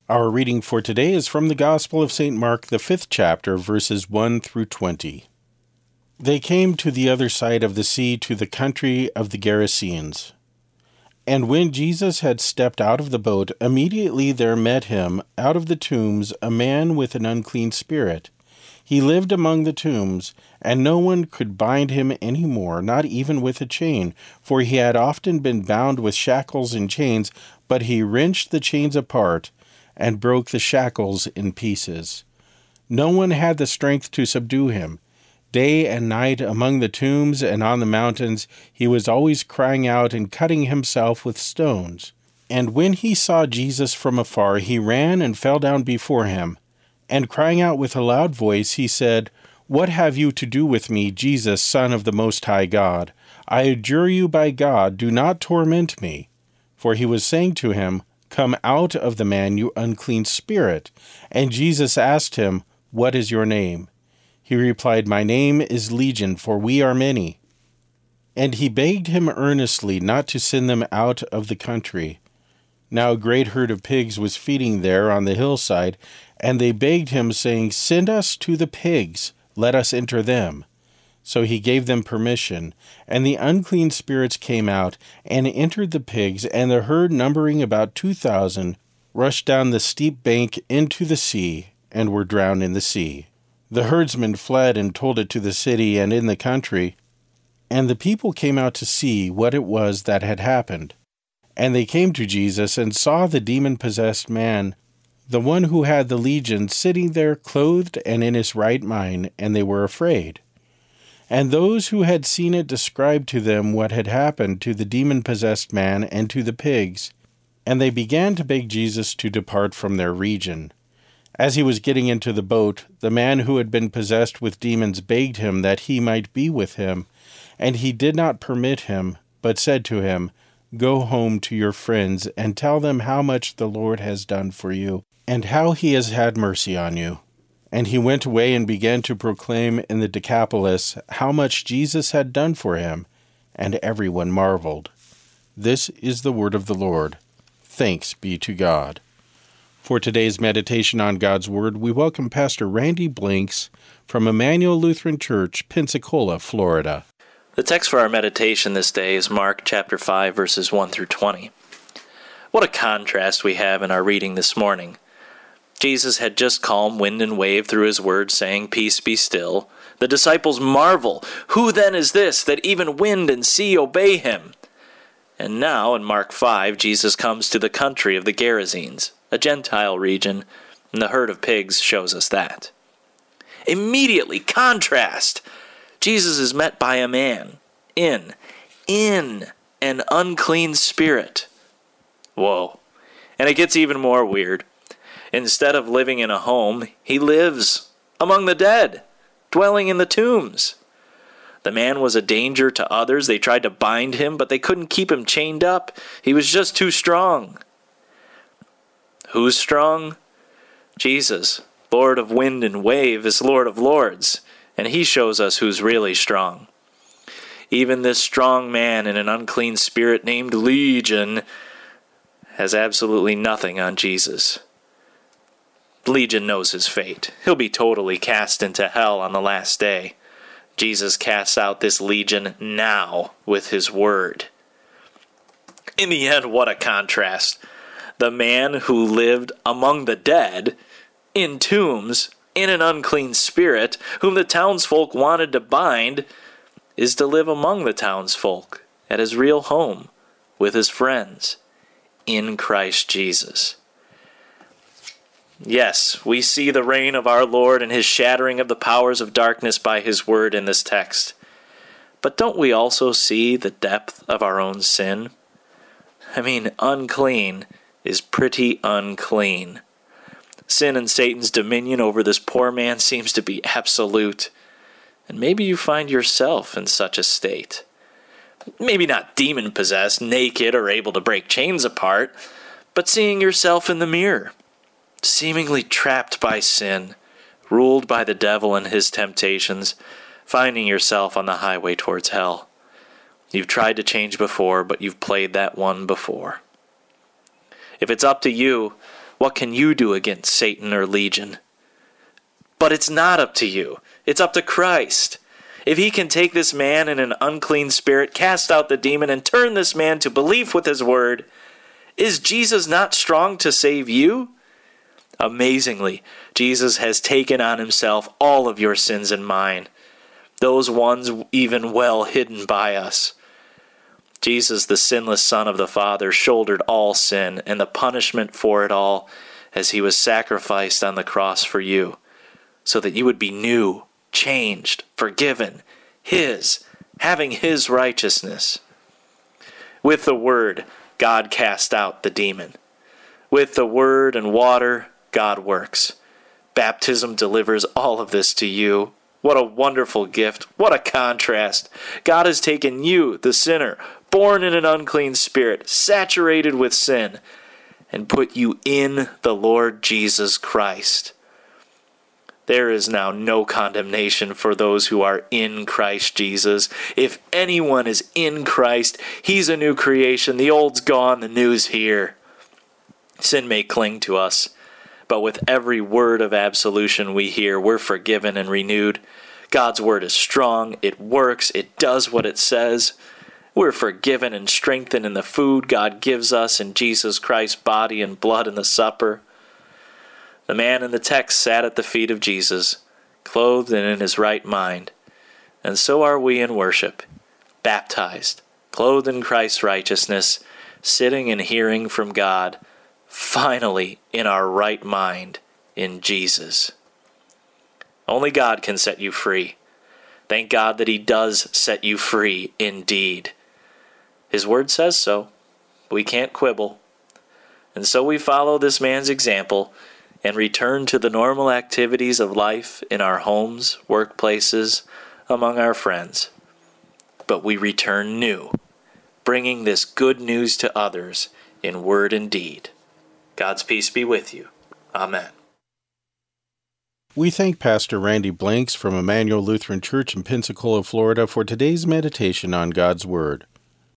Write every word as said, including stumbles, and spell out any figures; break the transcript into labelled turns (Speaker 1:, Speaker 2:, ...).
Speaker 1: Our reading for today is from the Gospel of Saint Mark, the fifth chapter, verses one through twenty. They came to the other side of the sea, to the country of the Gerasenes. And when Jesus had stepped out of the boat, immediately there met him out of the tombs a man with an unclean spirit. He lived among the tombs, and no one could bind him any more, not even with a chain, for he had often been bound with shackles and chains, but he wrenched the chains apart and broke the shackles in pieces. No one had the strength to subdue him. Day and night among the tombs and on the mountains, he was always crying out and cutting himself with stones. And when he saw Jesus from afar, he ran and fell down before him. And crying out with a loud voice, he said, "What have you to do with me, Jesus, Son of the Most High God? I adjure you by God, do not torment me." For he was saying to him, "Come out of the man, you unclean spirit." And Jesus asked him, "What is your name?" He replied, "My name is Legion, for we are many." And he begged him earnestly not to send them out of the country. Now a great herd of pigs was feeding there on the hillside, and they begged him, saying, "Send us to the pigs, let us enter them." So he gave them permission, and the unclean spirits came out and entered the pigs, and the herd, numbering about two thousand, rushed down the steep bank into the sea, and were drowned in the sea. The herdsmen fled and told it to the city and in the country, and the people came out to see what it was that had happened. And they came to Jesus and saw the demon-possessed man, the one who had the legion, sitting there clothed and in his right mind, and they were afraid. And those who had seen it described to them what had happened to the demon-possessed man and to the pigs, and they began to beg Jesus to depart from their region. As he was getting into the boat, the man who had been possessed with demons begged him that he might be with him, and he did not permit him, but said to him, "Go home to your friends and tell them how much the Lord has done for you, and how he has had mercy on you." And he went away and began to proclaim in the Decapolis how much Jesus had done for him, and everyone marveled. This is the word of the Lord. Thanks be to God. For today's meditation on God's Word, we welcome Pastor Randy Blinks from Emmanuel Lutheran Church, Pensacola, Florida.
Speaker 2: The text for our meditation this day is Mark chapter five, verses one through twenty. What a contrast we have in our reading this morning. Jesus had just calmed wind and wave through his word, saying, "Peace, be still." The disciples marvel, "Who then is this, that even wind and sea obey him?" And now, in Mark five, Jesus comes to the country of the Gerasenes, a Gentile region, and the herd of pigs shows us that. Immediately, contrast! Jesus is met by a man in, in an unclean spirit. Whoa. And it gets even more weird. Instead of living in a home, he lives among the dead, dwelling in the tombs. The man was a danger to others. They tried to bind him, but they couldn't keep him chained up. He was just too strong. Who's strong? Jesus, Lord of wind and wave, is Lord of lords, and he shows us who's really strong. Even this strong man in an unclean spirit named Legion has absolutely nothing on Jesus. Legion knows his fate. He'll be totally cast into hell on the last day. Jesus casts out this legion now with his word. In the end, what a contrast. The man who lived among the dead, in tombs, in an unclean spirit, whom the townsfolk wanted to bind, is to live among the townsfolk at his real home with his friends in Christ Jesus. Yes, we see the reign of our Lord and his shattering of the powers of darkness by his word in this text. But don't we also see the depth of our own sin? I mean, unclean is pretty unclean. Sin and Satan's dominion over this poor man seems to be absolute. And maybe you find yourself in such a state. Maybe not demon-possessed, naked, or able to break chains apart, but seeing yourself in the mirror, seemingly trapped by sin, ruled by the devil and his temptations, finding yourself on the highway towards hell. You've tried to change before, but you've played that one before. If it's up to you, What can you do against Satan or Legion? But it's not up to you. It's up to Christ. If he can take this man in an unclean spirit, cast out the demon, and turn this man to belief with his word, is Jesus not strong to save you? Amazingly, Jesus has taken on himself all of your sins and mine, those ones even well hidden by us. Jesus, the sinless Son of the Father, shouldered all sin and the punishment for it all as he was sacrificed on the cross for you, so that you would be new, changed, forgiven, his, having his righteousness. With the word, God cast out the demon. With the word and water, God works. Baptism delivers all of this to you. What a wonderful gift. What a contrast. God has taken you, the sinner, born in an unclean spirit, saturated with sin, and put you in the Lord Jesus Christ. There is now no condemnation for those who are in Christ Jesus. If anyone is in Christ, he's a new creation. The old's gone, the new's here. Sin may cling to us, but with every word of absolution we hear, we're forgiven and renewed. God's word is strong, it works, it does what it says. We're forgiven and strengthened in the food God gives us in Jesus Christ's body and blood in the supper. The man in the text sat at the feet of Jesus, clothed and in his right mind. And so are we in worship, baptized, clothed in Christ's righteousness, sitting and hearing from God, finally in our right mind in Jesus. Only God can set you free. Thank God that he does set you free indeed. His word says so. We can't quibble. And so we follow this man's example and return to the normal activities of life in our homes, workplaces, among our friends. But we return new, bringing this good news to others in word and deed. God's peace be with you. Amen.
Speaker 1: We thank Pastor Randy Blanks from Emmanuel Lutheran Church in Pensacola, Florida, for today's meditation on God's Word.